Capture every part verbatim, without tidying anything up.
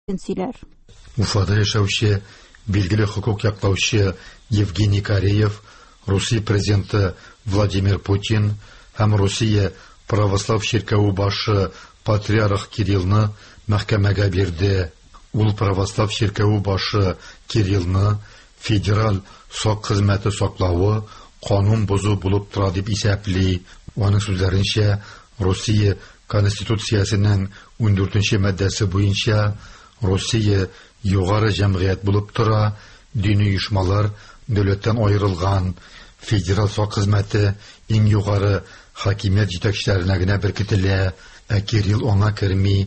Уфада яшәүче билгеле хокук яклаучы Евгений Кореев, Русия президенты Владимир Путин һәм Русия православ ширкәве башы патриарх Кириллны мәхкәмәгә бирде. Ул православ ширкәве башы Кириллны федераль сак хезмәте саклауы канун бозу булып тора дип исәпли. Аның сүзләренчә, Русия Конституциясенең ундүртенче маддәсе буенча Русия югары җәмгыять булып тора, дини оешмалар дәүләттән аерылган, федераль сак хезмәте иң югары хакимият җитәкчеләренә генә беркетелә, ә Кирилл аңа керми.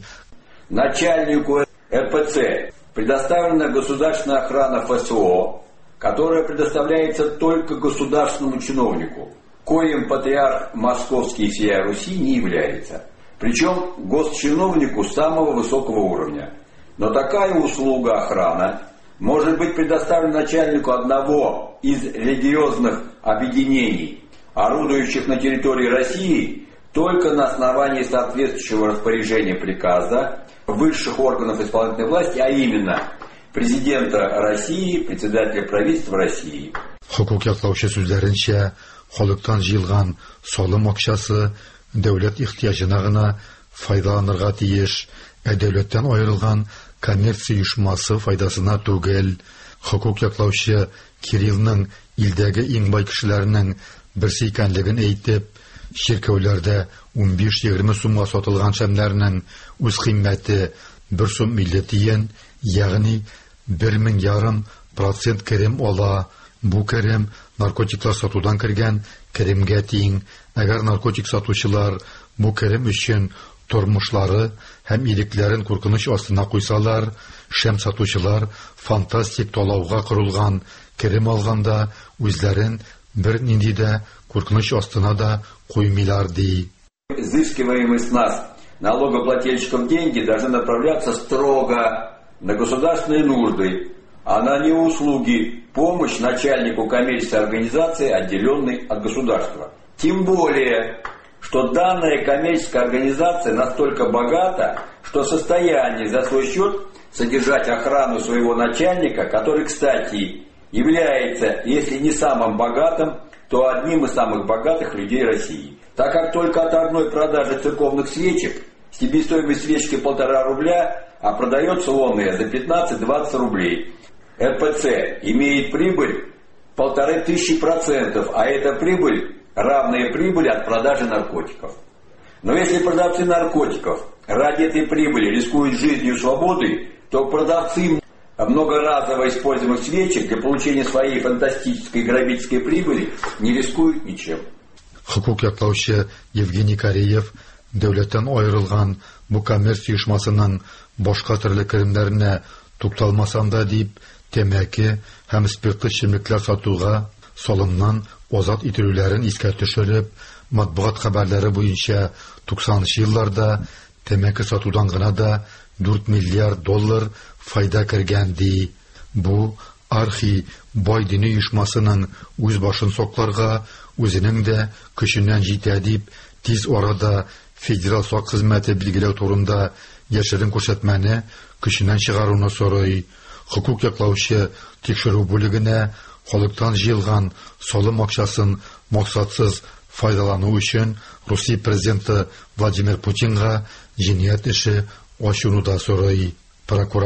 Начальнику эр пэ цэ предоставлена государственная охрана эф эс о, которая предоставляется только государственному чиновнику, коим патриарх Московский и всея Руси не является, причем госчиновнику самого высокого уровня. Но такая услуга охраны может быть предоставлена начальнику одного из религиозных объединений, орудующих на территории России, только на основании соответствующего распоряжения приказа высших органов исполнительной власти, а именно президента России, председателя правительства России. Хокук яклаучы сүзләренчә, халыктан җыелган салым акчасы дәүләт ихтияҗына гына файдаланырга тиеш, ә дәүләттән аерылган коммерция оешмасы файдасына түгел. Хокук яклаучы Кириллның илдәге иң бай кешеләрнең берсе икәнлеген әйтеп, ширкәүләрдә унбиш-егерме сумга сатылган шәмнәрнең үз кыйммәте бер сум илле тиен, ягъни бер мең ярым процент керем ала. Бу керем наркотиклар сатудан кергән керемгә тиң. Әгәр наркотик сатучылар бу керем өчен тормышлары һәм ирекләрен куркыныч астына куйсалар, шәм сатучылар фантастик талауга корылган керем алганда үзләрен бер нинди дә куркыныч астына да куймыйлар ди. Изыскиваемые с нас налогоплательщиков деньги должны направляться строго на государственные нужды, а на не услуги, помощь начальнику коммерческой организации, отделенной от государства. Тем более, что данная коммерческая организация настолько богата, что в состоянии за свой счет содержать охрану своего начальника, который, кстати, является, если не самым богатым, то одним из самых богатых людей России. Так как только от одной продажи церковных свечек себестоимость свечки полтора рубля, а продается онная за пятнадцать-двадцать рублей. эр пэ цэ имеет прибыль полторы тысячи процентов, а эта прибыль равная прибыли от продажи наркотиков. Но если продавцы наркотиков ради этой прибыли рискуют жизнью и свободой, то продавцы многоразово используемых свечек для получения своей фантастической грабительской прибыли не рискуют ничем. Хокук яклаучы Евгений Кореев дәүләттән аерылган бу коммерция оешмасының башка төрле керемнәренә тукталмасам да дип, тәмәке һәм спиртлы эчемлекләр сатуга салымнан азат ителүләрен искә төшереп, матбугат хәбәрләре буенча туксанынчы елларда тәмәке сатудан гына да дүрт миллиард доллар файда кергән ди. Бу архи бай дини оешмасының үз башын сакларга үзенең дә көченнән җитә дип, тиз арада федераль сак хезмәте билгеләү турында яшерен күрсәтмәне көченнән чыгаруны сорый. Хокук яклаучы тикшерү бүлегенә халыктан җыелган салым акчасын максатсыз файдалану өчен Русия президенты Владимир Путинга җинаять эше ачуны да сорый. Прокурор